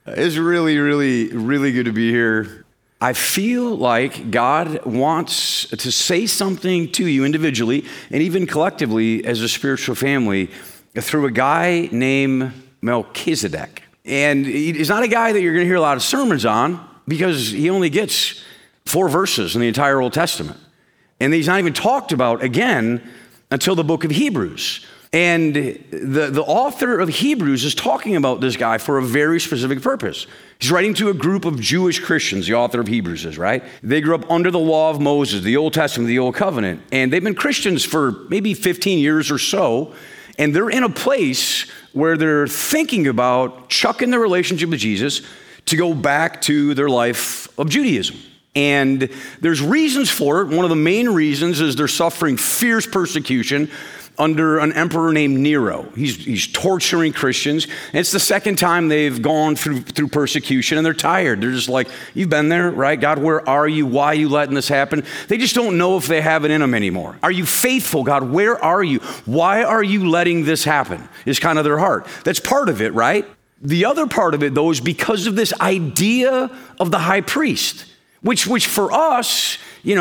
It's really, really, really good to be here. I feel like God wants to say something to you individually and even collectively as a spiritual family through a guy named Melchizedek. And he's not a guy that you're going to hear a lot of sermons on because he only gets 4 verses in the entire Old Testament. And he's not even talked about again until the book of Hebrews. And the author of Hebrews is talking about this guy for a very specific purpose. He's writing to a group of Jewish Christians, the author of Hebrews is, right? They grew up under the law of Moses, the Old Testament, the Old Covenant, and they've been Christians for maybe 15 years or so, and they're in a place where they're thinking about chucking their relationship with Jesus to go back to their life of Judaism. And there's reasons for it. One of the main reasons is they're suffering fierce persecution under an emperor named Nero. He's torturing Christians. And it's the second time they've gone through persecution, and they're tired. They're just like, you've been there, right? God, where are you? Why are you letting this happen? They just don't know if they have it in them anymore. Are you faithful, God? Where are you? Why are you letting this happen? Is kind of their heart. That's part of it, right? The other part of it, though, is because of this idea of the high priest, which for us, in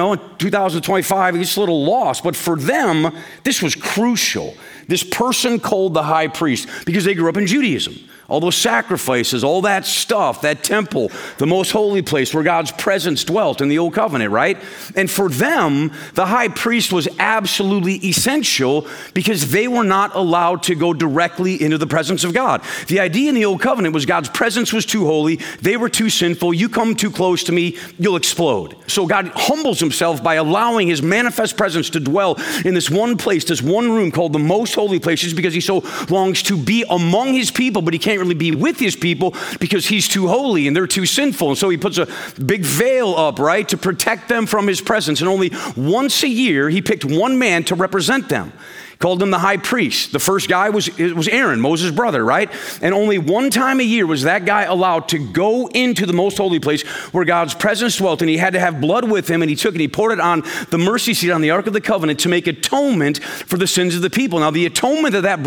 2025, it's a little lost, but for them, this was crucial. This person called the high priest, because they grew up in Judaism. All those sacrifices, all that stuff, that temple, the most holy place where God's presence dwelt in the Old Covenant, right? And for them, the high priest was absolutely essential because they were not allowed to go directly into the presence of God. The idea in the Old Covenant was God's presence was too holy, they were too sinful, you come too close to me, you'll explode. So God humbles himself by allowing his manifest presence to dwell in this one place, this one room called the most holy place, just because he so longs to be among his people, but he can't really be with his people because he's too holy and they're too sinful. And so he puts a big veil up, right, to protect them from his presence. And only once a year, he picked one man to represent them. Called him the high priest. The first guy was Aaron, Moses' brother, right? And only one time a year was that guy allowed to go into the most holy place where God's presence dwelt, and he had to have blood with him, and he took it and he poured it on the mercy seat on the Ark of the Covenant to make atonement for the sins of the people. Now, the atonement that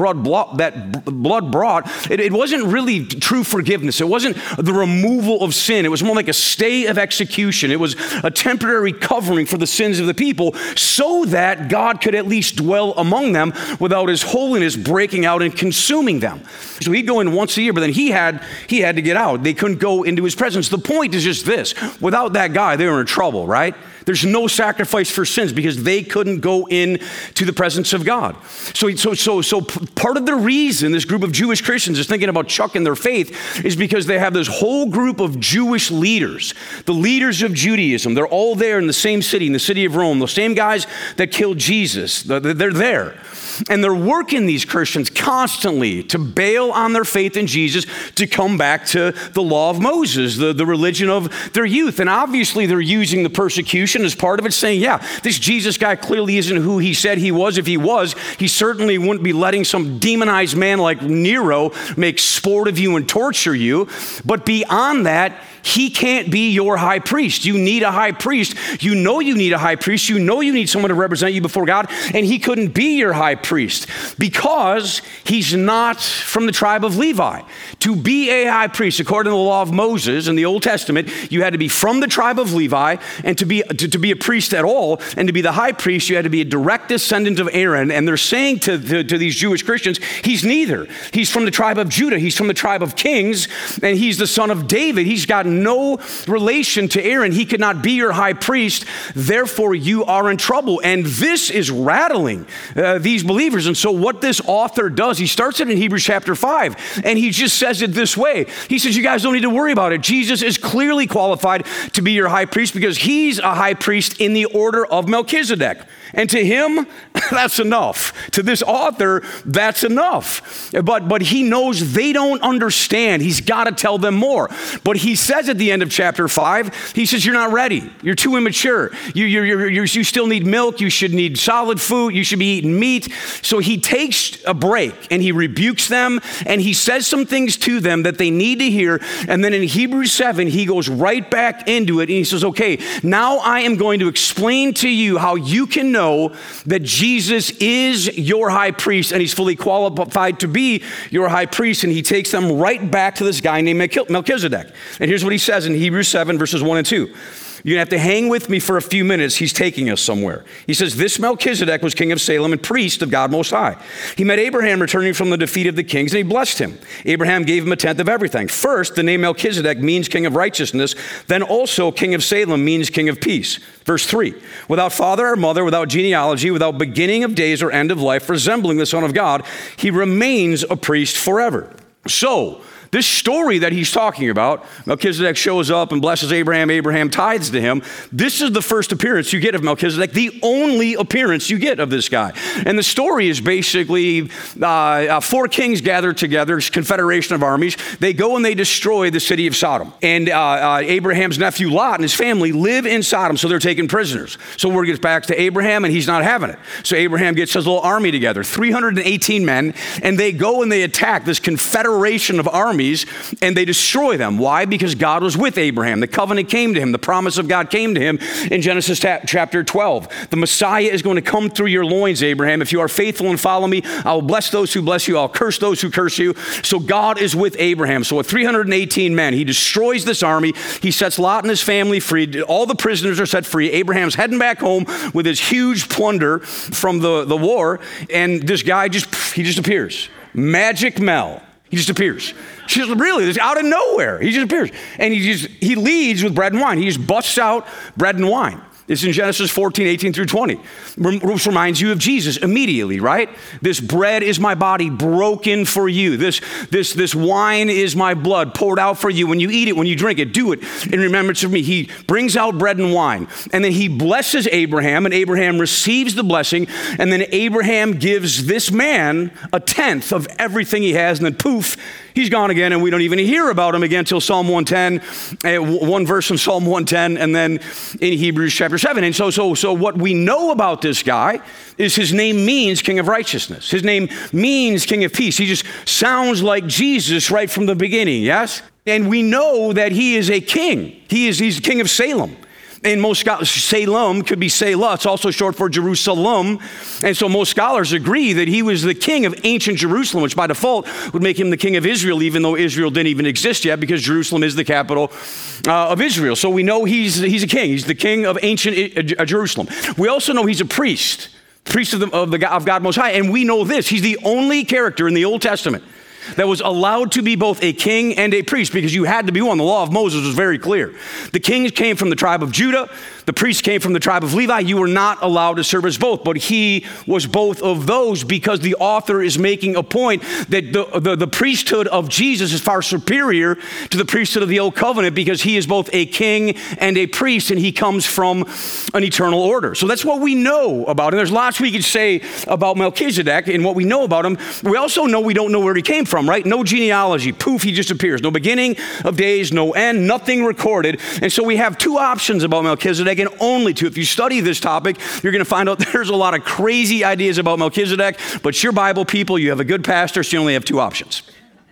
blood brought, it wasn't really true forgiveness. It wasn't the removal of sin. It was more like a stay of execution. It was a temporary covering for the sins of the people so that God could at least dwell among them without his holiness breaking out and consuming them. So he'd go in once a year, but then he had to get out. They couldn't go into his presence. The point is just this: without that guy, they were in trouble, right? There's no sacrifice for sins because they couldn't go in to the presence of God. So part of the reason this group of Jewish Christians is thinking about chucking their faith is because they have this whole group of Jewish leaders, the leaders of Judaism. They're all there in the same city, in the city of Rome, the same guys that killed Jesus. They're there. And they're working these Christians constantly to bail on their faith in Jesus, to come back to the law of Moses, the religion of their youth. And obviously they're using the persecution as part of it, saying, yeah, this Jesus guy clearly isn't who he said he was. If he was, he certainly wouldn't be letting some demonized man like Nero make sport of you and torture you. But beyond that, he can't be your high priest. You need a high priest. You know you need a high priest. You know you need someone to represent you before God, and he couldn't be your high priest because he's not from the tribe of Levi. To be a high priest, according to the law of Moses in the Old Testament, you had to be from the tribe of Levi, and to be a priest at all, and to be the high priest, you had to be a direct descendant of Aaron. And they're saying to these Jewish Christians, he's neither. He's from the tribe of Judah. He's from the tribe of kings, and he's the son of David. He's got no relation to Aaron. He could not be your high priest. Therefore, you are in trouble. And this is rattling these believers. And so what this author does, he starts it in Hebrews chapter 5, and he just says it this way. He says, you guys don't need to worry about it. Jesus is clearly qualified to be your high priest because he's a high priest in the order of Melchizedek. And to him, that's enough. To this author, that's enough. But he knows they don't understand. He's got to tell them more. But he says at the end of chapter 5, he says, you're not ready. You're too immature. You still need milk. You should need solid food. You should be eating meat. So he takes a break and he rebukes them and he says some things to them that they need to hear. And then in Hebrews 7, he goes right back into it and he says, okay, now I am going to explain to you how you can know know that Jesus is your high priest and he's fully qualified to be your high priest. And he takes them right back to this guy named Melchizedek. And here's what he says in Hebrews 7, verses 1 and 2. You're going to have to hang with me for a few minutes. He's taking us somewhere. He says, this Melchizedek was king of Salem and priest of God Most High. He met Abraham returning from the defeat of the kings, and he blessed him. Abraham gave him a tenth of everything. First, the name Melchizedek means king of righteousness. Then also king of Salem means king of peace. Verse 3, without father or mother, without genealogy, without beginning of days or end of life, resembling the Son of God, he remains a priest forever. So, this story that he's talking about, Melchizedek shows up and blesses Abraham, Abraham tithes to him. This is the first appearance you get of Melchizedek, the only appearance you get of this guy. And the story is basically 4 kings gathered together, confederation of armies. They go and they destroy the city of Sodom. And Abraham's nephew Lot and his family live in Sodom, so they're taken prisoners. So word gets back to Abraham and he's not having it. So Abraham gets his little army together, 318 men, and they go and they attack this confederation of armies. And they destroy them. Why? Because God was with Abraham. The covenant came to him. The promise of God came to him in Genesis chapter 12. The Messiah is going to come through your loins, Abraham. If you are faithful and follow me, I will bless those who bless you. I'll curse those who curse you. So God is with Abraham. So with 318 men, he destroys this army. He sets Lot and his family free. All the prisoners are set free. Abraham's heading back home with his huge plunder from the war. And this guy just appears. Magic Mel. He just appears. She's really, out of nowhere. He just appears. And he leads with bread and wine. He just busts out bread and wine. It's in Genesis 14, 18 through 20, which reminds you of Jesus immediately, right? This bread is my body broken for you. This wine is my blood poured out for you. When you eat it, when you drink it, do it in remembrance of me. He brings out bread and wine, and then he blesses Abraham, and Abraham receives the blessing, and then Abraham gives this man a tenth of everything he has, and then poof, he's gone again, and we don't even hear about him again until Psalm 110, one verse from Psalm 110, and then in Hebrews chapter 7. And so what we know about this guy is his name means king of righteousness. His name means king of peace. He just sounds like Jesus right from the beginning, yes? And we know that he is a king. He's king of Salem. And most scholars, Salem could be Selah. It's also short for Jerusalem. And so most scholars agree that he was the king of ancient Jerusalem, which by default would make him the king of Israel, even though Israel didn't even exist yet, because Jerusalem is the capital of Israel. So we know he's a king. He's the king of ancient Jerusalem. We also know he's a priest of God Most High. And we know this. He's the only character in the Old Testament that was allowed to be both a king and a priest, because you had to be one. The law of Moses was very clear. The kings came from the tribe of Judah. The priests came from the tribe of Levi. You were not allowed to serve as both, but he was both of those, because the author is making a point that the priesthood of Jesus is far superior to the priesthood of the old covenant, because he is both a king and a priest, and he comes from an eternal order. So that's what we know about him. There's lots we could say about Melchizedek and what we know about him. We also know we don't know where he came from, right? No genealogy. Poof, he just appears. No beginning of days, no end, nothing recorded. And so we have two options about Melchizedek, and only two. If you study this topic, you're going to find out there's a lot of crazy ideas about Melchizedek, but you're Bible people, you have a good pastor, so you only have two options.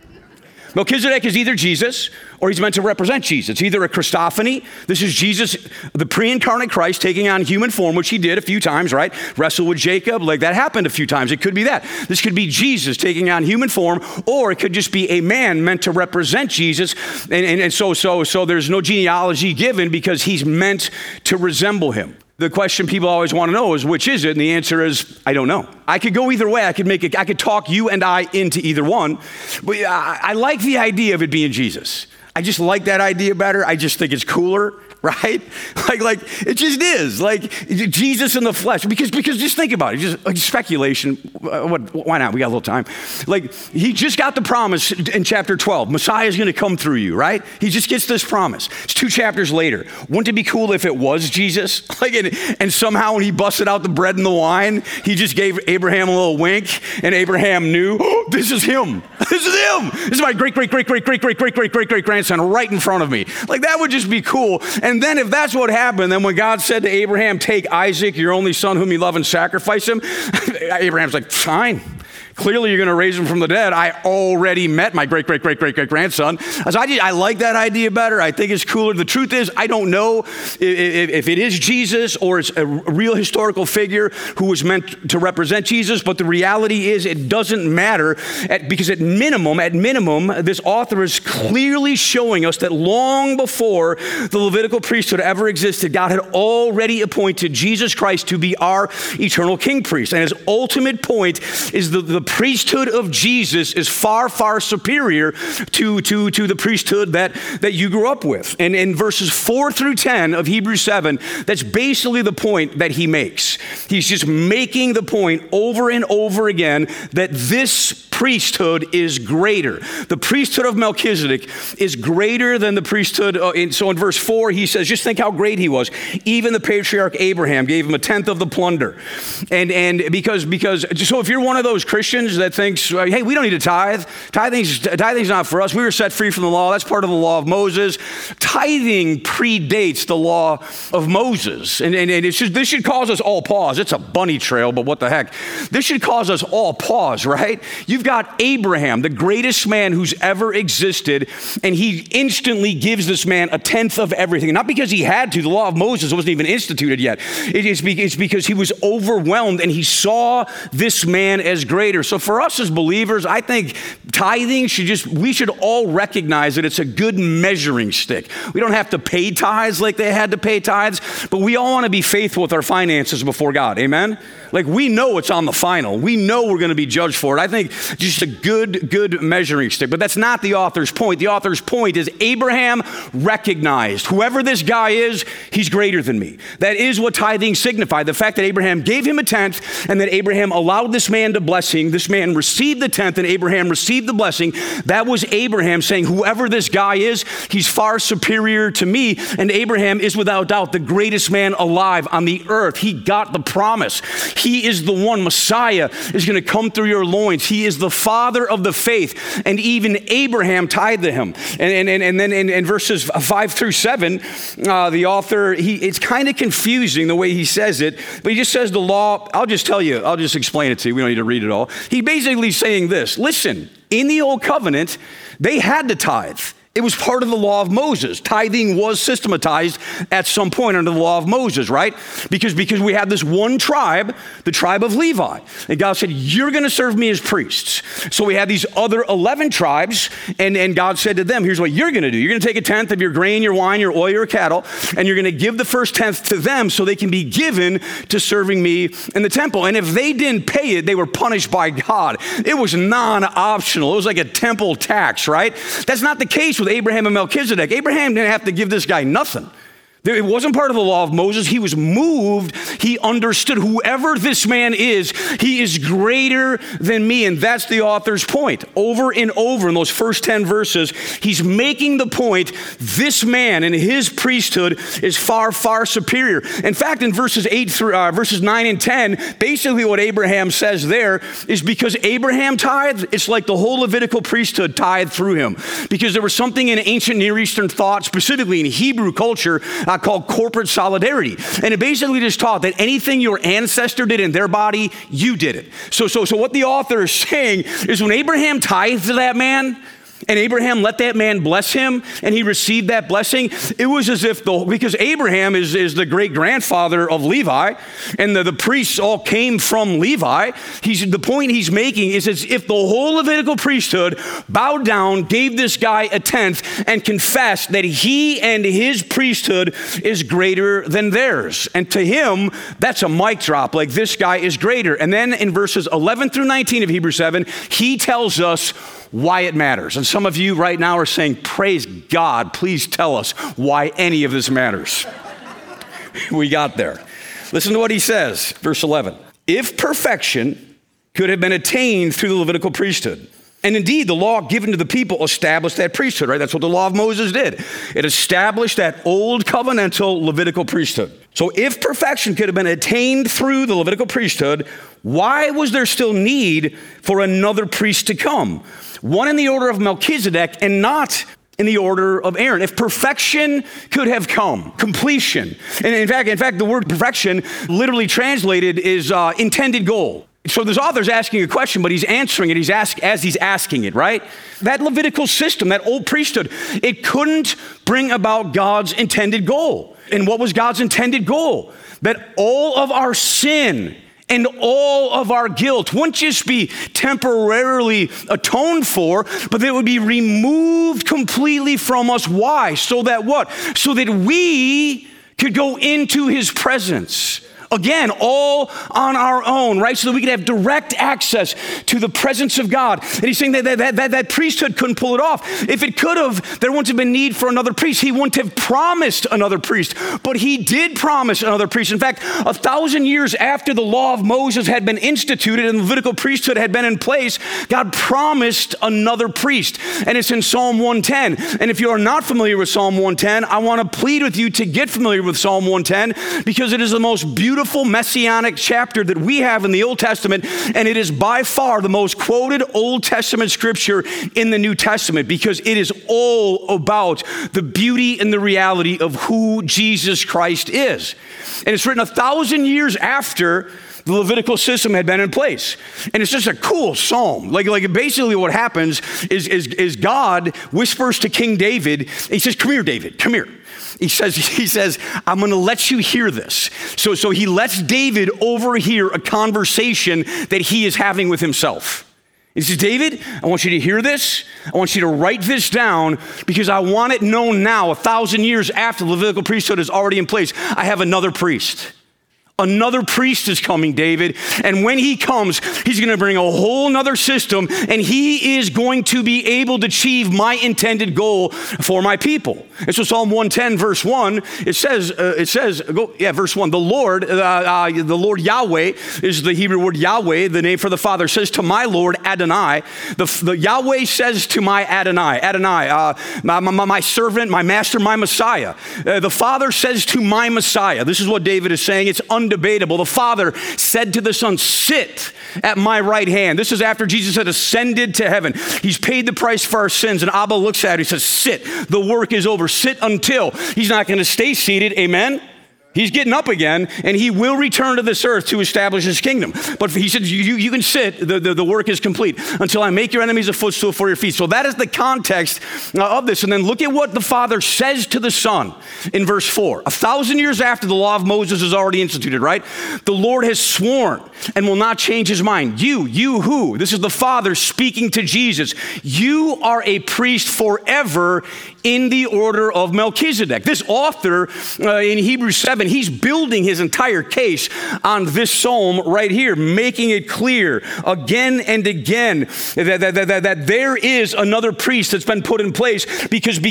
Melchizedek is either Jesus or he's meant to represent Jesus. It's either a Christophany. This is Jesus, the pre-incarnate Christ, taking on human form, which he did a few times, right? Wrestle with Jacob, like that happened a few times. It could be that. This could be Jesus taking on human form, or it could just be a man meant to represent Jesus. And so there's no genealogy given, because he's meant to resemble him. The question people always want to know is, which is it? And the answer is, I don't know. I could go either way. I could talk you and I into either one. But I like the idea of it being Jesus. I just like that idea better. I just think it's cooler, right? Like it just is. Like Jesus in the flesh. Because just think about it. Just like speculation. Why not? We got a little time. Like he just got the promise in chapter 12. Messiah is going to come through you, right? He just gets this promise. It's 2 chapters later. Wouldn't it be cool if it was Jesus? And somehow when he busted out the bread and the wine, he just gave Abraham a little wink, and Abraham knew, oh, this is him. This is him. This is my great-great-great-great-great-great-great-great-grandson right in front of me. Like that would just be cool. And then if that's what happened, then when God said to Abraham, take Isaac, your only son whom you love, and sacrifice him, Abraham's like, fine. Clearly, you're going to raise him from the dead. I already met my great-great-great-great-great-grandson. I like that idea better. I think it's cooler. The truth is, I don't know if it is Jesus or it's a real historical figure who was meant to represent Jesus, but the reality is it doesn't matter because at minimum, this author is clearly showing us that long before the Levitical priesthood ever existed, God had already appointed Jesus Christ to be our eternal king priest. And his ultimate point is the priesthood of Jesus is far, far superior to the priesthood that you grew up with. And in verses 4 through 10 of Hebrews 7, that's basically the point that he makes. He's just making the point over and over again that this priesthood is greater. The priesthood of Melchizedek is greater than the priesthood. So in verse 4, he says, just think how great he was. Even the patriarch Abraham gave him a tenth of the plunder. And because so if you're one of those Christians that thinks, hey, we don't need to tithe. Tithing's not for us. We were set free from the law. That's part of the law of Moses. Tithing predates the law of Moses. And this should cause us all pause. It's a bunny trail, but what the heck? This should cause us all pause, right? You've got Abraham, the greatest man who's ever existed, and he instantly gives this man a tenth of everything. Not because he had to. The law of Moses wasn't even instituted yet. It's because he was overwhelmed and he saw this man as greater. So for us as believers, I think tithing we should all recognize that it's a good measuring stick. We don't have to pay tithes like they had to pay tithes, but we all want to be faithful with our finances before God. Amen? Like we know it's on the final. We know we're going to be judged for it. I think just a good measuring stick. But that's not the author's point. The author's point is Abraham recognized whoever this guy is, he's greater than me. That is what tithing signified. The fact that Abraham gave him a tenth and that Abraham allowed this man to blessing. This man received the tenth and Abraham received the blessing. That was Abraham saying, whoever this guy is, he's far superior to me. And Abraham is without doubt the greatest man alive on the earth. He got the promise. He is the one. Messiah is going to come through your loins. He is the father of the faith. And even Abraham tithed to him. And then in verses 5 through 7, the author, it's kind of confusing the way he says it, but he just says the law. I'll just explain it to you. We don't need to read it all. He basically saying this: listen, in the old covenant, they had to tithe. It was part of the law of Moses. Tithing was systematized at some point under the law of Moses, right? Because we had this one tribe, the tribe of Levi. And God said, you're going to serve me as priests. So we had these other 11 tribes, and God said to them, here's what you're going to do. You're going to take a tenth of your grain, your wine, your oil, your cattle, and you're going to give the first tenth to them so they can be given to serving me in the temple. And if they didn't pay it, they were punished by God. It was non-optional. It was like a temple tax, right? That's not the case with Abraham and Melchizedek. Abraham didn't have to give this guy nothing. It wasn't part of the law of Moses. He was moved. He understood whoever this man is, he is greater than me. And that's the author's point. Over and over in those first 10 verses, he's making the point, this man and his priesthood is far, far superior. In fact, in verses 9 and 10, basically what Abraham says there is because Abraham tithed, it's like the whole Levitical priesthood tithed through him. Because there was something in ancient Near Eastern thought, specifically in Hebrew culture, called corporate solidarity. And it basically just taught that anything your ancestor did in their body, you did it. So what the author is saying is when Abraham tithed to that man, and Abraham let that man bless him, and he received that blessing, it was as if because Abraham is the great-grandfather of Levi, and the priests all came from Levi, the point he's making is as if the whole Levitical priesthood bowed down, gave this guy a tenth, and confessed that he and his priesthood is greater than theirs. And to him, that's a mic drop, like this guy is greater. And then in verses 11 through 19 of Hebrews 7, he tells us why it matters. And some of you right now are saying, praise God, please tell us why any of this matters. We got there. Listen to what he says, verse 11. If perfection could have been attained through the Levitical priesthood, and indeed the law given to the people established that priesthood, right? That's what the law of Moses did. It established that old covenantal Levitical priesthood. So if perfection could have been attained through the Levitical priesthood, why was there still need for another priest to come? One in the order of Melchizedek and not in the order of Aaron. If perfection could have come, completion. And in fact, the word perfection literally translated is intended goal. So this author's asking a question, but he's answering it. As he's asking it, right? That Levitical system, that old priesthood, it couldn't bring about God's intended goal. And what was God's intended goal? That all of our sin and all of our guilt wouldn't just be temporarily atoned for, but they would be removed completely from us. Why? So that what? So that we could go into his presence. Again, all on our own, right? So that we could have direct access to the presence of God. And he's saying that priesthood couldn't pull it off. If it could have, there wouldn't have been need for another priest. He wouldn't have promised another priest, but he did promise another priest. In fact, 1,000 years after the law of Moses had been instituted and the Levitical priesthood had been in place, God promised another priest. And it's in Psalm 110. And if you are not familiar with Psalm 110, I want to plead with you to get familiar with Psalm 110 because it is the most beautiful messianic chapter that we have in the Old Testament, and it is by far the most quoted Old Testament scripture in the New Testament because it is all about the beauty and the reality of who Jesus Christ is. And it's written 1,000 years after the Levitical system had been in place. And it's just a cool psalm. Like basically what happens is God whispers to King David, he says, "Come here, David, come here." He says, "I'm going to let you hear this." So he lets David overhear a conversation that he is having with himself. He says, "David, I want you to hear this. I want you to write this down because I want it known now, 1,000 years after the Levitical priesthood is already in place. I have another priest. Another priest is coming, David. And when he comes, he's going to bring a whole nother system, and he is going to be able to achieve my intended goal for my people." And so Psalm 110, verse 1, it says, verse 1, the Lord Yahweh is the Hebrew word Yahweh, the name for the Father, says to my Lord Adonai. The Yahweh says to my Adonai, my servant, my master, my Messiah. The Father says to my Messiah. This is what David is saying. It's undebatable. The Father said to the Son, "Sit at my right hand." This is after Jesus had ascended to heaven. He's paid the price for our sins. And Abba looks at it. He says, "Sit. The work is over. Sit until." He's not going to stay seated. Amen. He's getting up again, and he will return to this earth to establish his kingdom. But he said, you can sit, the work is complete, until I make your enemies a footstool for your feet. So that is the context of this. And then look at what the Father says to the Son in verse 4. 1,000 years after the law of Moses is already instituted, right? The Lord has sworn and will not change his mind. You who? This is the Father speaking to Jesus. You are a priest forever in the order of Melchizedek. This author in Hebrews 7, he's building his entire case on this psalm right here, making it clear again and again that there is another priest that's been put in place because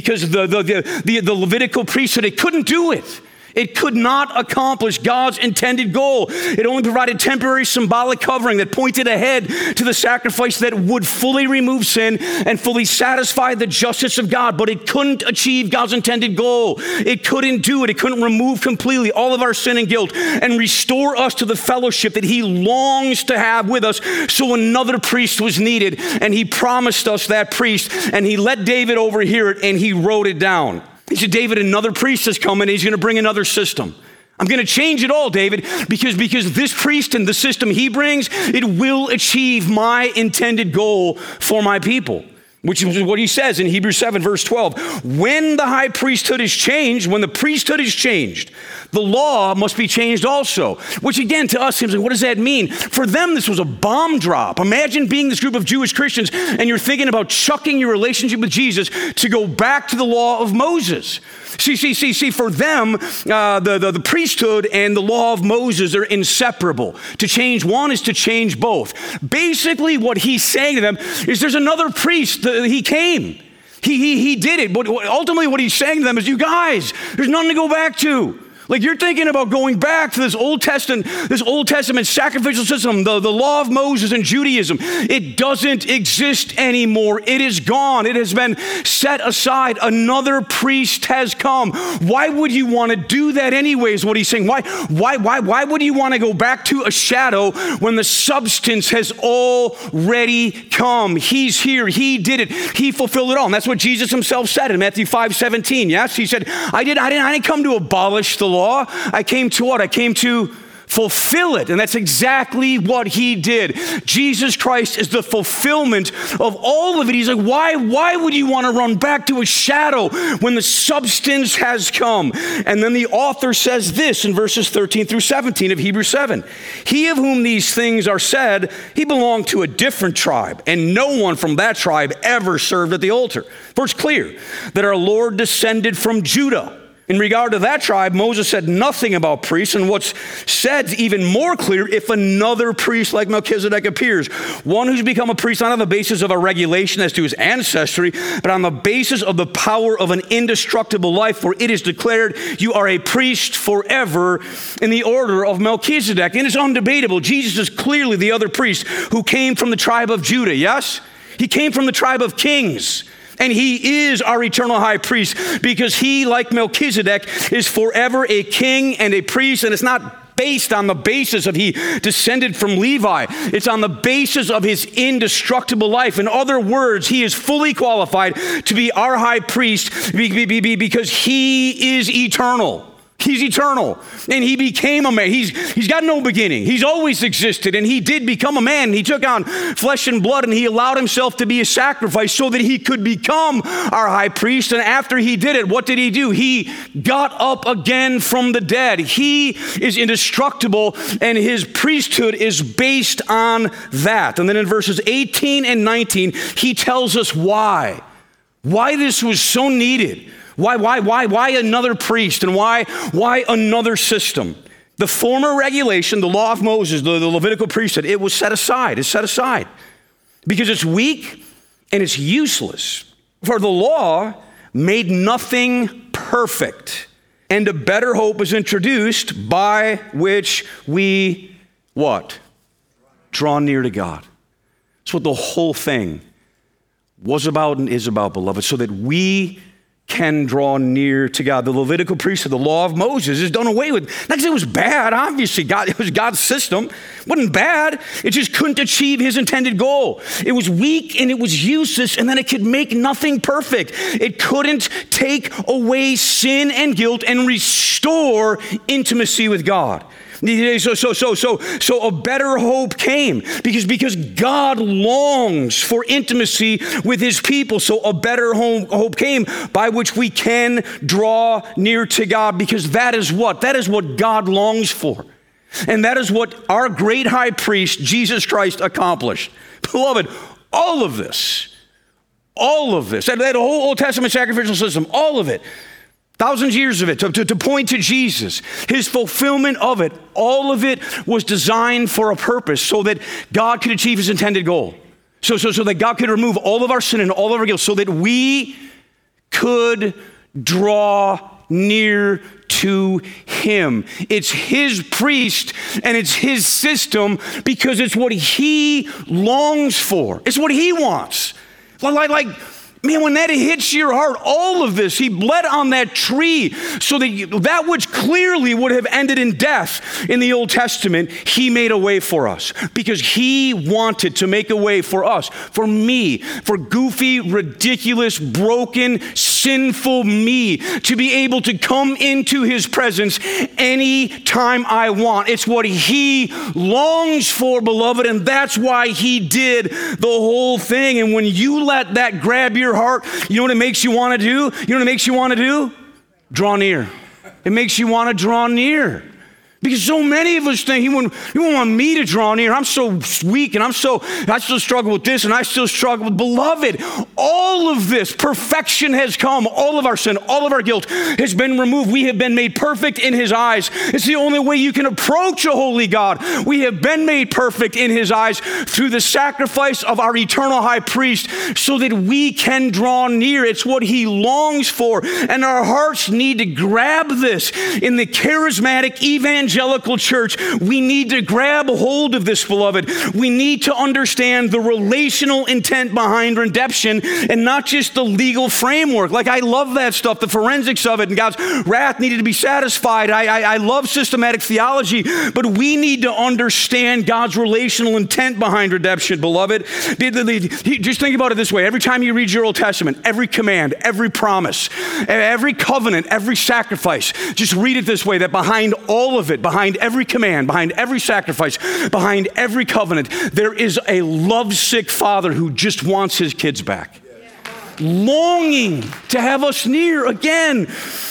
the Levitical priesthood, it couldn't do it. It could not accomplish God's intended goal. It only provided temporary symbolic covering that pointed ahead to the sacrifice that would fully remove sin and fully satisfy the justice of God, but it couldn't achieve God's intended goal. It couldn't do it. It couldn't remove completely all of our sin and guilt and restore us to the fellowship that he longs to have with us. So another priest was needed, and he promised us that priest, and he let David overhear it, and he wrote it down. He said, "David, another priest is coming. He's going to bring another system. I'm going to change it all, David, because this priest and the system he brings, it will achieve my intended goal for my people." Which is what he says in Hebrews 7, verse 12. When the high priesthood is changed, when the priesthood is changed, the law must be changed also. Which again, to us seems like, what does that mean? For them, this was a bomb drop. Imagine being this group of Jewish Christians and you're thinking about chucking your relationship with Jesus to go back to the law of Moses. See, for them, the priesthood and the law of Moses are inseparable. To change one is to change both. Basically, what he's saying to them is there's another priest. He came. He did it. But ultimately, what he's saying to them is, you guys, there's nothing to go back to. Like you're thinking about going back to this Old Testament sacrificial system, the law of Moses and Judaism. It doesn't exist anymore. It is gone. It has been set aside. Another priest has come. Why would you want to do that anyways? What he's saying. Why would you want to go back to a shadow when the substance has already come? He's here. He did it. He fulfilled it all. And that's what Jesus himself said in Matthew 5:17. Yes, he said, I didn't come to abolish the law. I came to what? I came to fulfill it. And that's exactly what he did. Jesus Christ is the fulfillment of all of it. He's like, why would you want to run back to a shadow when the substance has come? And then the author says this in verses 13 through 17 of Hebrews 7. He of whom these things are said, he belonged to a different tribe, and no one from that tribe ever served at the altar. For it's clear that our Lord descended from Judah. In regard to that tribe, Moses said nothing about priests, and what's said is even more clear if another priest like Melchizedek appears, one who's become a priest not on the basis of a regulation as to his ancestry, but on the basis of the power of an indestructible life, for it is declared, you are a priest forever in the order of Melchizedek. And it's undebatable. Jesus is clearly the other priest who came from the tribe of Judah, yes? He came from the tribe of kings. And he is our eternal high priest because he, like Melchizedek, is forever a king and a priest. And it's not based on the basis of he descended from Levi. It's on the basis of his indestructible life. In other words, he is fully qualified to be our high priest because he is eternal. He's eternal, and he became a man. He's got no beginning. He's always existed, and he did become a man. He took on flesh and blood, and he allowed himself to be a sacrifice so that he could become our high priest. And after he did it, what did he do? He got up again from the dead. He is indestructible, and his priesthood is based on that. And then in verses 18 and 19, he tells us why this was so needed. Why another priest, and why another system? The former regulation, the law of Moses, the Levitical priesthood, it was set aside. It's set aside because it's weak and it's useless. For the law made nothing perfect, and a better hope is introduced by which we, what? Draw near to God. That's what the whole thing was about and is about, beloved, so that we can draw near to God. The Levitical priesthood, the law of Moses, is done away with. Not because it was bad, obviously. It was God's system. It wasn't bad. It just couldn't achieve his intended goal. It was weak and it was useless, and then it could make nothing perfect. It couldn't take away sin and guilt and restore intimacy with God. So a better hope came because God longs for intimacy with his people. So a better hope came by which we can draw near to God, because that is what God longs for. And that is what our great high priest, Jesus Christ, accomplished. Beloved, all of this, that whole Old Testament sacrificial system, all of it, thousands of years of it, to point to Jesus, his fulfillment of it, all of it was designed for a purpose so that God could achieve his intended goal. So that God could remove all of our sin and all of our guilt so that we could draw near to him. It's his priest and it's his system because it's what he longs for. It's what he wants. Man, when that hits your heart, all of this, he bled on that tree so that which clearly would have ended in death in the Old Testament, he made a way for us because he wanted to make a way for us, for me, for goofy, ridiculous, broken, sinful me to be able to come into his presence anytime I want. It's what he longs for, beloved, and that's why he did the whole thing. And when you let that grab your heart, you know what it makes you want to do? You know what it makes you want to do? Draw near. It makes you want to draw near. Because so many of us think he wouldn't want me to draw near. I'm so weak and I still struggle with this and I still struggle with. Beloved, all of this, perfection has come. All of our sin, all of our guilt has been removed. We have been made perfect in his eyes. It's the only way you can approach a holy God. We have been made perfect in his eyes through the sacrifice of our eternal high priest so that we can draw near. It's what he longs for. And our hearts need to grab this. In the charismatic evangelical church, we need to grab hold of this, beloved. We need to understand the relational intent behind redemption and not just the legal framework. I love that stuff, the forensics of it, and God's wrath needed to be satisfied. I love systematic theology, but we need to understand God's relational intent behind redemption, beloved. Just think about it this way. Every time you read your Old Testament, every command, every promise, every covenant, every sacrifice, just read it this way, that behind all of it, it, behind every command, behind every sacrifice, behind every covenant, there is a lovesick father who just wants his kids back. Longing to have us near again.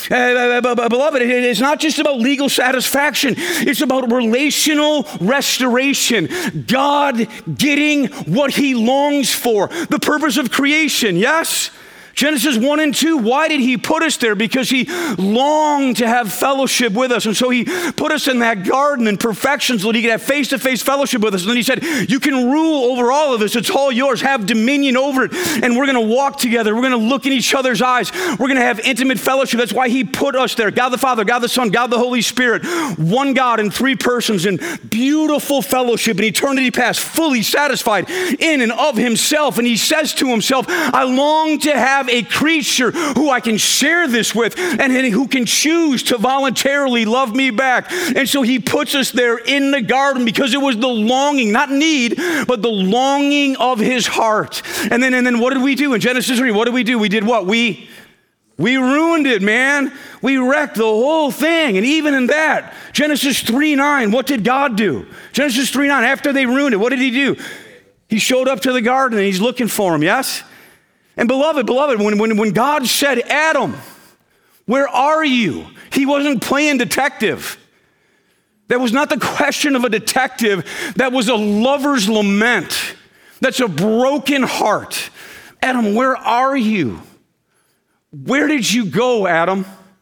Beloved, it is not just about legal satisfaction. It's about relational restoration. God getting what he longs for. The purpose of creation, yes? Genesis 1 and 2, why did he put us there? Because he longed to have fellowship with us. And so he put us in that garden in perfection so that he could have face-to-face fellowship with us. And then he said, you can rule over all of this. It's all yours. Have dominion over it. And we're going to walk together. We're going to look in each other's eyes. We're going to have intimate fellowship. That's why he put us there. God the Father, God the Son, God the Holy Spirit. One God in three persons in beautiful fellowship in eternity past, fully satisfied in and of himself. And he says to himself, I long to have a creature who I can share this with and who can choose to voluntarily love me back. And so he puts us there in the garden because it was the longing, not need, but the longing of his heart. And then what did we do in Genesis 3? What did we do? We did what? We ruined it, man. We wrecked the whole thing. And even in that, Genesis 3:9, what did God do? Genesis 3:9, after they ruined it, what did he do? He showed up to the garden and he's looking for him, yes? And beloved, when God said, Adam, where are you? He wasn't playing detective. That was not the question of a detective. That was a lover's lament. That's a broken heart. Adam, where are you? Where did you go, Adam?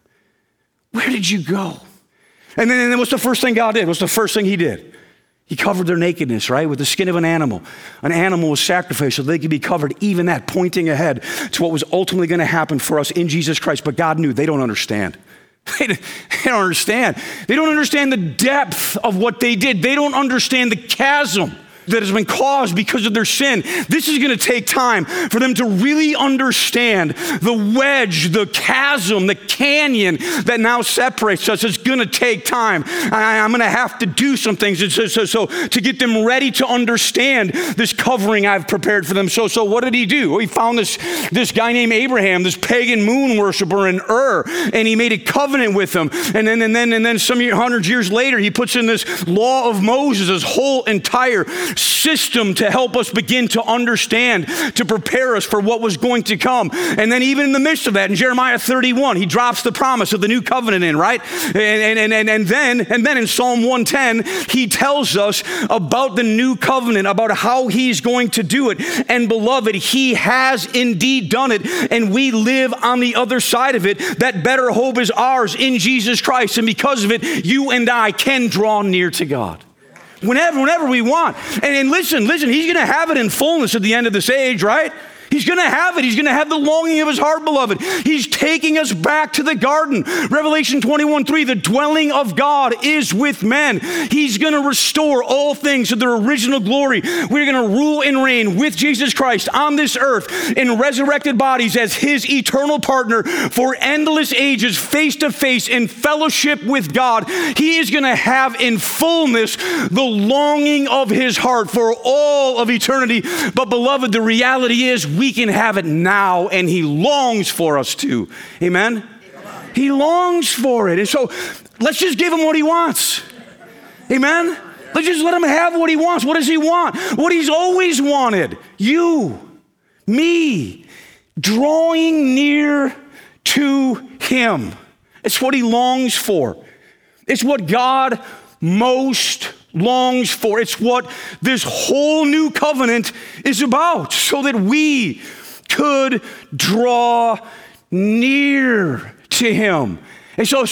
Where did you go? And then what's the first thing God did? What's the first thing he did? He covered their nakedness, right, with the skin of an animal. An animal was sacrificed so they could be covered, even that pointing ahead to what was ultimately going to happen for us in Jesus Christ. But God knew they don't understand. They don't understand. They don't understand the depth of what they did. They don't understand the chasm that has been caused because of their sin. This is going to take time for them to really understand the wedge, the chasm, the canyon that now separates us. It's going to take time. I'm going to have to do some things so to get them ready to understand this covering I've prepared for them. So what did he do? Well, he found this guy named Abraham, this pagan moon worshiper in Ur, and he made a covenant with him. And then some hundreds of years later, he puts in this law of Moses, this whole entire system to help us begin to understand, to prepare us for what was going to come. And then even in the midst of that, in Jeremiah 31, he drops the promise of the new covenant in, right? And then in Psalm 110, he tells us about the new covenant, about how he's going to do it. And beloved, he has indeed done it, and we live on the other side of it. That better hope is ours in Jesus Christ. And because of it, you and I can draw near to God. Whenever we want. And listen, he's going to have it in fullness at the end of this age, right? He's going to have it. He's going to have the longing of his heart, beloved. He's taking us back to the garden. Revelation 21:3, the dwelling of God is with men. He's going to restore all things to their original glory. We're going to rule and reign with Jesus Christ on this earth in resurrected bodies as his eternal partner for endless ages, face to face in fellowship with God. He is going to have in fullness the longing of his heart for all of eternity. But beloved, the reality is we can have it now, and he longs for us to. Amen? He longs for it. And so let's just give him what he wants. Amen? Let's just let him have what he wants. What does he want? What he's always wanted. You, me, drawing near to him. It's what he longs for. It's what God most longs for. It's what this whole new covenant is about, so that we could draw near to him. And so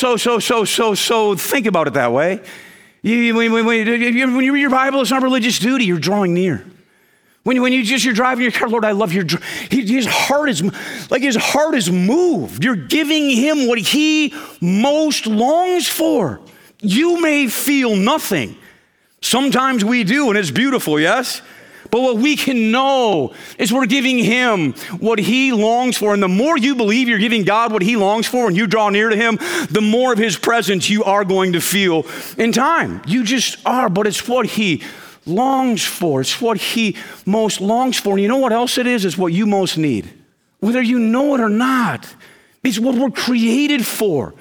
think about it that way. When you read your Bible, it's not religious duty. You're drawing near. When you're driving your car, Lord, I love your. His heart is moved. You're giving him what he most longs for. You may feel nothing. Sometimes we do, and it's beautiful, yes? But what we can know is we're giving him what he longs for. And the more you believe you're giving God what he longs for and you draw near to him, the more of his presence you are going to feel in time. You just are, but it's what he longs for. It's what he most longs for. And you know what else it is? It's what you most need. Whether you know it or not, it's what we're created for.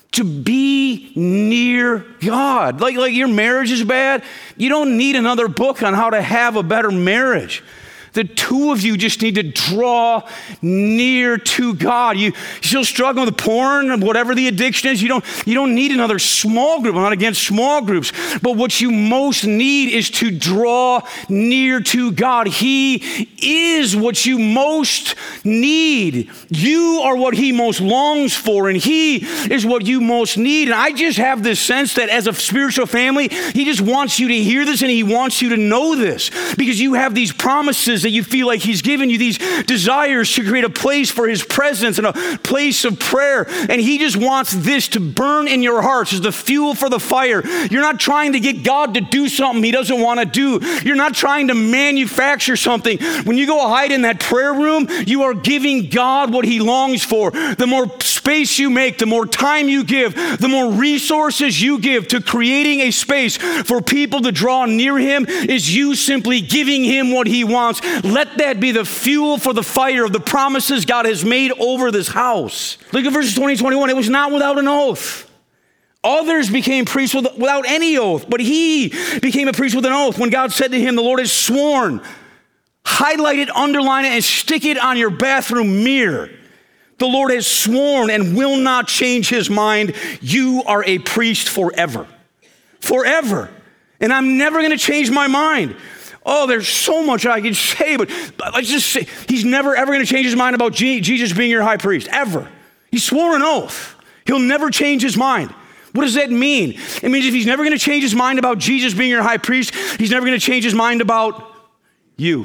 to be near God. Like your marriage is bad, you don't need another book on how to have a better marriage. The two of you just need to draw near to God. You still struggling with porn, whatever the addiction is, you don't need another small group. I'm not against small groups, but what you most need is to draw near to God. He is what you most need. You are what he most longs for, and he is what you most need. And I just have this sense that as a spiritual family, he just wants you to hear this and he wants you to know this because you have these promises that you feel like he's given you, these desires to create a place for his presence and a place of prayer. And he just wants this to burn in your hearts as the fuel for the fire. You're not trying to get God to do something he doesn't want to do. You're not trying to manufacture something. When you go hide in that prayer room, you are giving God what he longs for. The more space you make, the more time you give, the more resources you give to creating a space for people to draw near him is you simply giving him what he wants. Let that be the fuel for the fire of the promises God has made over this house. Look at verses 20 and 21. It was not without an oath. Others became priests without any oath, but he became a priest with an oath. When God said to him, the Lord has sworn, highlight it, underline it, and stick it on your bathroom mirror. The Lord has sworn and will not change his mind. You are a priest forever. Forever. And I'm never going to change my mind. Oh, there's so much I can say, but let's just say he's never, ever going to change his mind about Jesus being your high priest, ever. He swore an oath. He'll never change his mind. What does that mean? It means if he's never going to change his mind about Jesus being your high priest, he's never going to change his mind about you.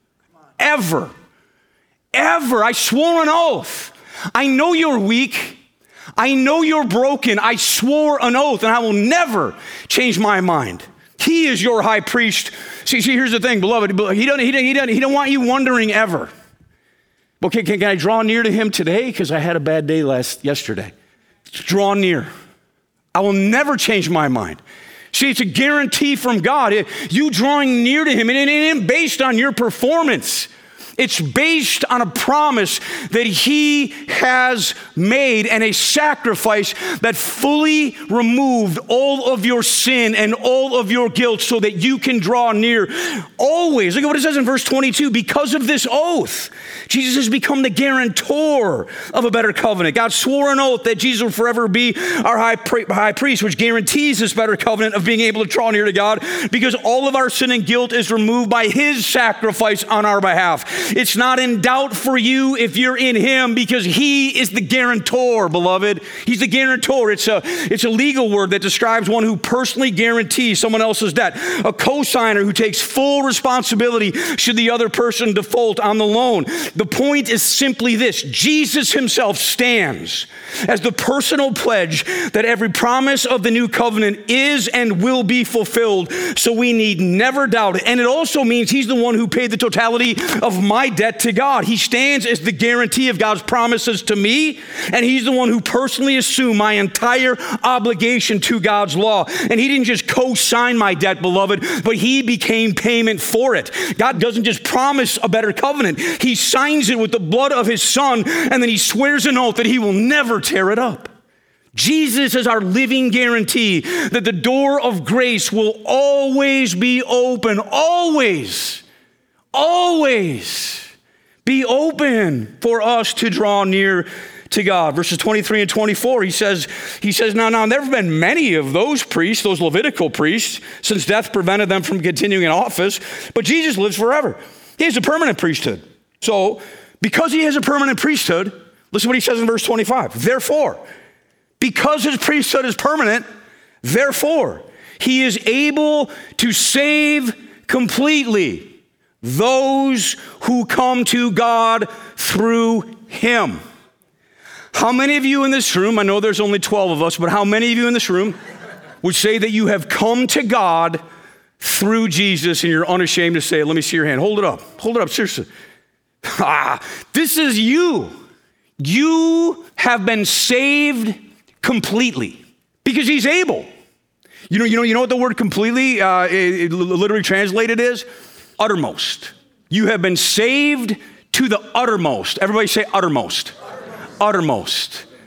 Ever. Ever. I swore an oath. I know you're weak. I know you're broken. I swore an oath, and I will never change my mind. He is your high priest. See, here's the thing, beloved. He don't want you wondering ever. Okay, can I draw near to him today? Because I had a bad day yesterday. Draw near. I will never change my mind. See, it's a guarantee from God. You drawing near to him, and it ain't based on your performance. It's based on a promise that he has made and a sacrifice that fully removed all of your sin and all of your guilt so that you can draw near always. Look at what it says in verse 22. Because of this oath, Jesus has become the guarantor of a better covenant. God swore an oath that Jesus will forever be our high priest, which guarantees this better covenant of being able to draw near to God because all of our sin and guilt is removed by his sacrifice on our behalf. It's not in doubt for you if you're in him because he is the guarantor, beloved. He's the guarantor. It's a legal word that describes one who personally guarantees someone else's debt. A cosigner who takes full responsibility should the other person default on the loan. The point is simply this. Jesus himself stands as the personal pledge that every promise of the new covenant is and will be fulfilled. So we need never doubt it. And it also means he's the one who paid the totality of my debt to God. He stands as the guarantee of God's promises to me, and he's the one who personally assumed my entire obligation to God's law. And he didn't just co-sign my debt, beloved, but he became payment for it. God doesn't just promise a better covenant. He signs it with the blood of his son, and then he swears an oath that he will never tear it up. Jesus is our living guarantee that the door of grace will always be open, always be open for us to draw near to God. Verses 23 and 24, he says, now there have been many of those priests, those Levitical priests, since death prevented them from continuing in office, but Jesus lives forever. He has a permanent priesthood. So, because he has a permanent priesthood, listen to what he says in verse 25. Therefore, because his priesthood is permanent, therefore, he is able to save completely those who come to God through him. How many of you in this room, I know there's only 12 of us, but how many of you in this room would say that you have come to God through Jesus and you're unashamed to say it? Let me see your hand. Hold it up, seriously. This is you. You have been saved completely because he's able. You know what the word completely literally translated is? Uttermost. You have been saved to the uttermost. Everybody say uttermost. Uttermost.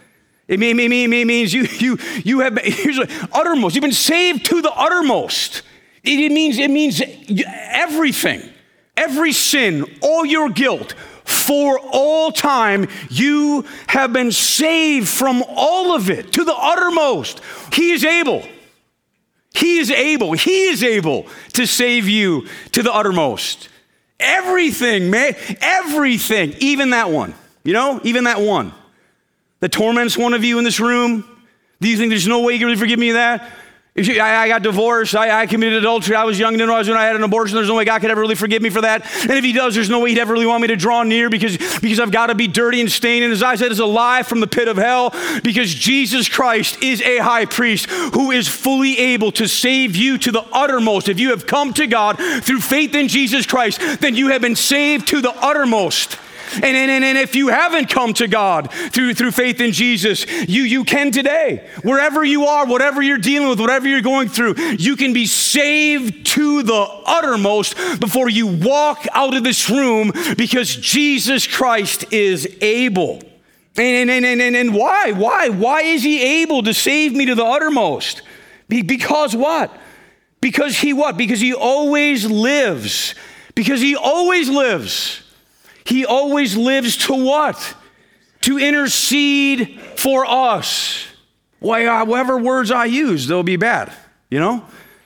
It means you have been, here's what, uttermost. You've been saved to the uttermost. It means everything, every sin, all your guilt, for all time, you have been saved from all of it to the uttermost. He is able. He is able. He is able to save you to the uttermost. Everything, man, everything, even that one, even that one that torments one of you in this room. Do you think there's no way you can really forgive me of that? I got divorced, I committed adultery, I was young, didn't know when I had an abortion, there's no way God could ever really forgive me for that. And if he does, there's no way he'd ever really want me to draw near because I've got to be dirty and stained. And his eyes said, is a lie from the pit of hell, because Jesus Christ is a high priest who is fully able to save you to the uttermost. If you have come to God through faith in Jesus Christ, then you have been saved to the uttermost. And if you haven't come to God through faith in Jesus, you can today. Wherever you are, whatever you're dealing with, whatever you're going through, you can be saved to the uttermost before you walk out of this room, because Jesus Christ is able. And why? Why is he able to save me to the uttermost? Because what? Because he what? Because he always lives. Because he always lives. He always lives to what? To intercede for us. Whatever words I use, they'll be bad, you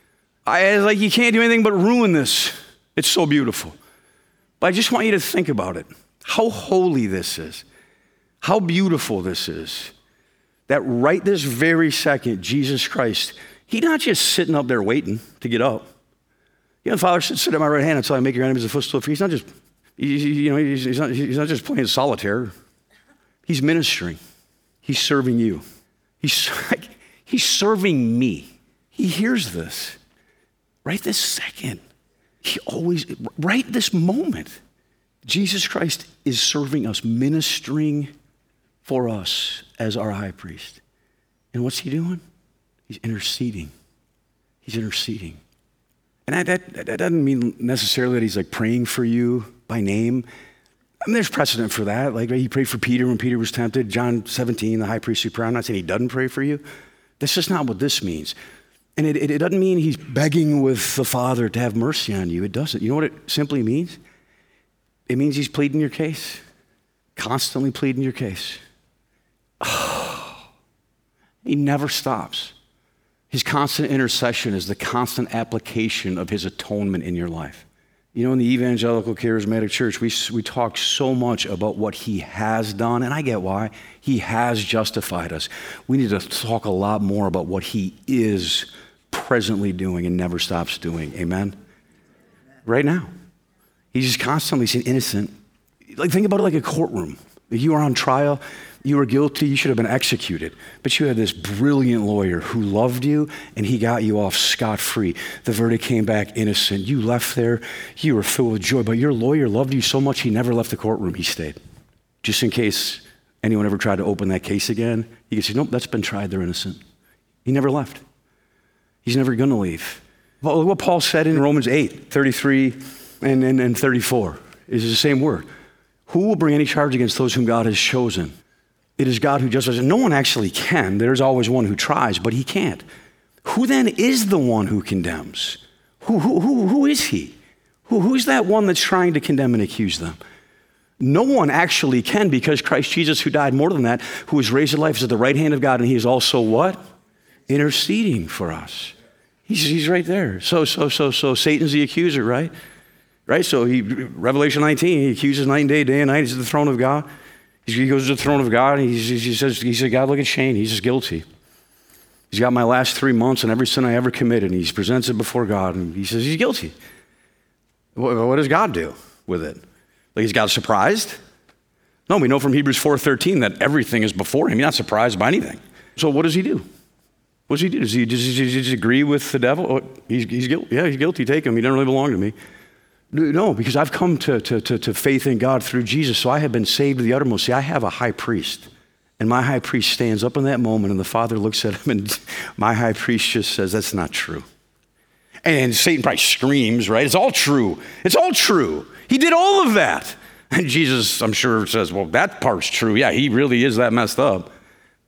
can't do anything but ruin this. It's so beautiful. But I just want you to think about it. How holy this is. How beautiful this is. That right this very second, Jesus Christ, he's not just sitting up there waiting to get up. The Father said, sit at my right hand until I make your enemies a footstool for you. He's not just... He's not just playing solitaire. He's ministering. He's serving you. He's serving me. He hears this. Right this second. Right this moment. Jesus Christ is serving us, ministering for us as our high priest. And what's he doing? He's interceding. He's interceding. And that doesn't mean necessarily that he's like praying for you by name. I mean, there's precedent for that. Like he prayed for Peter when Peter was tempted. John 17, the high priestly prayer. I'm not saying he doesn't pray for you. That's just not what this means. And it doesn't mean he's begging with the Father to have mercy on you. It doesn't. You know what it simply means? It means he's pleading your case. Constantly pleading your case. Oh, he never stops. His constant intercession is the constant application of his atonement in your life. In the evangelical charismatic church, we talk so much about what he has done, and I get why. He has justified us. We need to talk a lot more about what he is presently doing and never stops doing. Amen? Right now. He's just constantly saying innocent. Like, think about it like a courtroom. You are on trial. You were guilty, you should have been executed. But you had this brilliant lawyer who loved you, and he got you off scot-free. The verdict came back innocent. You left there, you were filled with joy, but your lawyer loved you so much he never left the courtroom, he stayed. Just in case anyone ever tried to open that case again, you could say, nope, that's been tried, they're innocent. He never left. He's never gonna leave. Well, what Paul said in Romans 8, 33 and 34 is the same word. Who will bring any charge against those whom God has chosen? It is God who justifies. No one actually can. There's always one who tries, but he can't. Who then is the one who condemns? Who is he? Who's that one that's trying to condemn and accuse them? No one actually can, because Christ Jesus, who died more than that, who was raised to life, is at the right hand of God, and he is also what? Interceding for us. He's right there. So Satan's the accuser, right? Right? So Revelation 19, he accuses night and day and night. He's at the throne of God. He goes to the throne of God, and he says, God, look at Shane. He's just guilty. He's got my last 3 months and every sin I ever committed, and he presents it before God, and he says he's guilty. What does God do with it? Like he's got surprised? No, we know from Hebrews 4:13 that everything is before him. He's not surprised by anything. So what does he do? What does he do? Does he just agree with the devil? Oh, he's guilty. Yeah, he's guilty. Take him. He doesn't really belong to me. No, because I've come to faith in God through Jesus, so I have been saved to the uttermost. See, I have a high priest, and my high priest stands up in that moment, and the Father looks at him, and my high priest just says, that's not true. And Satan probably screams, right? It's all true. It's all true. He did all of that. And Jesus, I'm sure, says, well, that part's true. Yeah, he really is that messed up.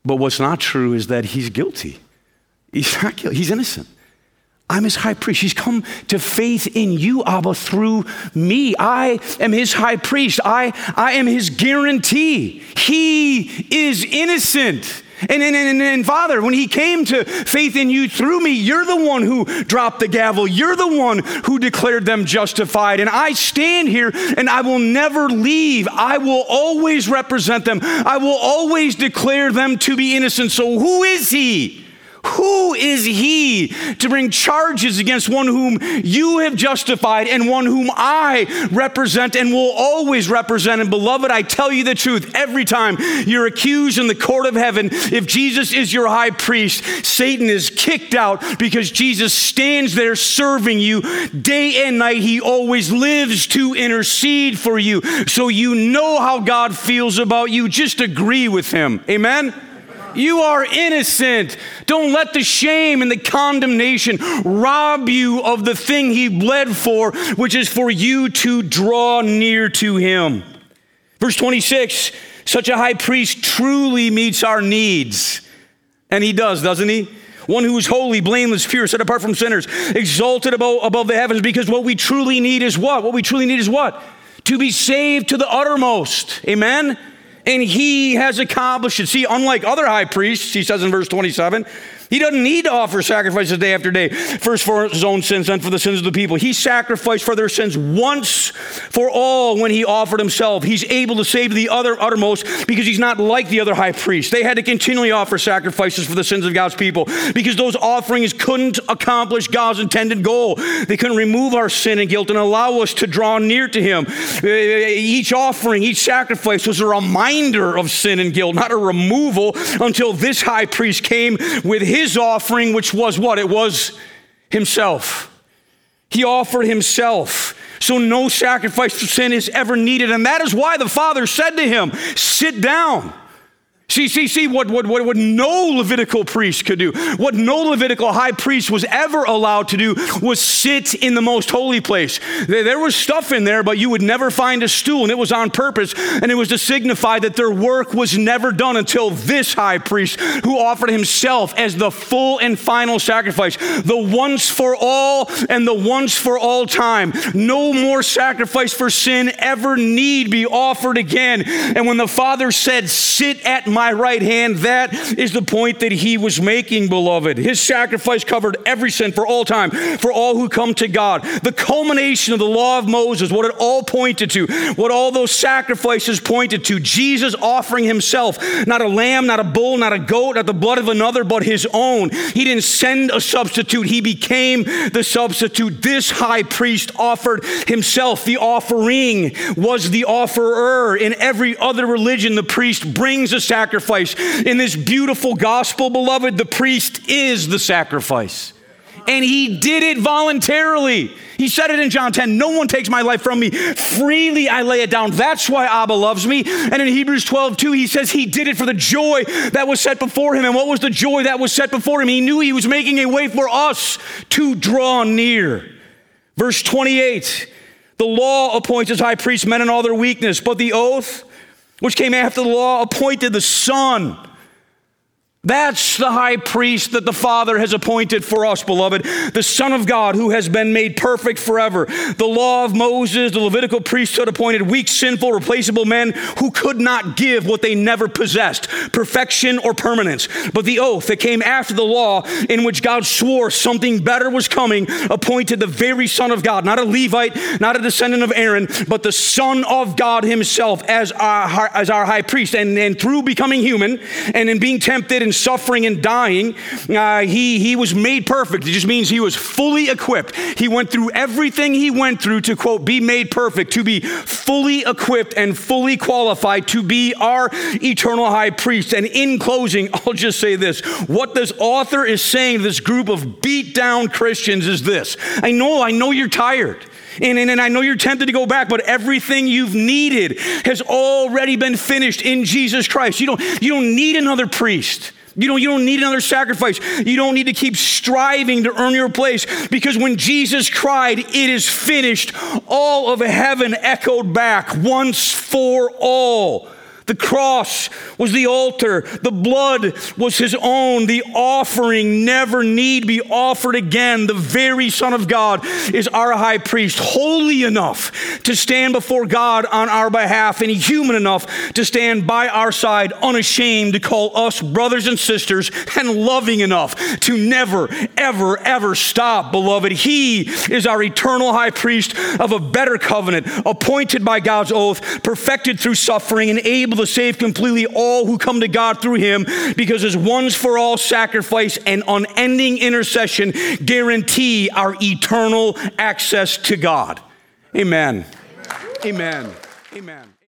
But what's not true is that he's guilty. He's not guilty. He's innocent. I'm his high priest. He's come to faith in you, Abba, through me. I am his high priest. I am his guarantee. He is innocent. And Father, when he came to faith in you through me, you're the one who dropped the gavel. You're the one who declared them justified. And I stand here and I will never leave. I will always represent them. I will always declare them to be innocent. So who is he? Who is he to bring charges against one whom you have justified and one whom I represent and will always represent? And beloved, I tell you the truth, every time you're accused in the court of heaven, if Jesus is your high priest, Satan is kicked out because Jesus stands there serving you day and night. He always lives to intercede for you. So you know how God feels about you. Just agree with him. Amen? You are innocent. Don't let the shame and the condemnation rob you of the thing he bled for, which is for you to draw near to him. Verse 26, such a high priest truly meets our needs. And he does, doesn't he? One who is holy, blameless, pure, set apart from sinners, exalted above the heavens, because what we truly need is what? What we truly need is what? To be saved to the uttermost. Amen? And he has accomplished it. See, unlike other high priests, he says in verse 27, he doesn't need to offer sacrifices day after day, first for his own sins, then for the sins of the people. He sacrificed for their sins once for all when he offered himself. He's able to save the uttermost because he's not like the other high priests. They had to continually offer sacrifices for the sins of God's people because those offerings couldn't accomplish God's intended goal. They couldn't remove our sin and guilt and allow us to draw near to him. Each offering, each sacrifice was a reminder of sin and guilt, not a removal, until this high priest came with his offering, which was what? It was himself. He offered himself. So no sacrifice for sin is ever needed. And that is why the Father said to him, sit down. See what no Levitical priest could do, what no Levitical high priest was ever allowed to do was sit in the most holy place. There was stuff in there, but you would never find a stool, and it was on purpose, and it was to signify that their work was never done until this high priest who offered himself as the full and final sacrifice, the once for all and the once for all time. No more sacrifice for sin ever need be offered again. And when the Father said, sit at my right hand, that is the point that he was making, beloved. His sacrifice covered every sin for all time, for all who come to God. The culmination of the law of Moses, what it all pointed to, what all those sacrifices pointed to, Jesus offering himself, not a lamb, not a bull, not a goat, not the blood of another, but his own. He didn't send a substitute. He became the substitute. This high priest offered himself. The offering was the offerer. In every other religion, the priest brings a sacrifice. In this beautiful gospel, beloved, the priest is the sacrifice. And he did it voluntarily. He said it in John 10, no one takes my life from me. Freely I lay it down. That's why Abba loves me. And in Hebrews 12:2, he says he did it for the joy that was set before him. And what was the joy that was set before him? He knew he was making a way for us to draw near. Verse 28, the law appoints as high priests men in all their weakness, but the oath, which came after the law, appointed the Son. That's the high priest that the Father has appointed for us, beloved. The Son of God who has been made perfect forever. The law of Moses, the Levitical priesthood appointed weak, sinful, replaceable men who could not give what they never possessed, perfection or permanence. But the oath that came after the law, in which God swore something better was coming, appointed the very Son of God, not a Levite, not a descendant of Aaron, but the Son of God himself as our high priest. And through becoming human and in being tempted and suffering and dying, he was made perfect. It just means he was fully equipped. He went through everything he went through to, quote, be made perfect, to be fully equipped and fully qualified to be our eternal high priest. And in closing, I'll just say this. What this author is saying to this group of beat down Christians is this. I know you're tired. And I know you're tempted to go back, but everything you've needed has already been finished in Jesus Christ. You don't need another priest. You don't need another sacrifice. You don't need to keep striving to earn your place, because when Jesus cried, "It is finished," all of heaven echoed back once for all. The cross was the altar. The blood was his own. The offering never need be offered again. The very Son of God is our high priest, holy enough to stand before God on our behalf and human enough to stand by our side, unashamed to call us brothers and sisters, and loving enough to never, ever, ever stop, beloved. He is our eternal high priest of a better covenant, appointed by God's oath, perfected through suffering, and able to save completely all who come to God through him, because his once for all sacrifice and unending intercession guarantee our eternal access to God. Amen. Amen. Amen.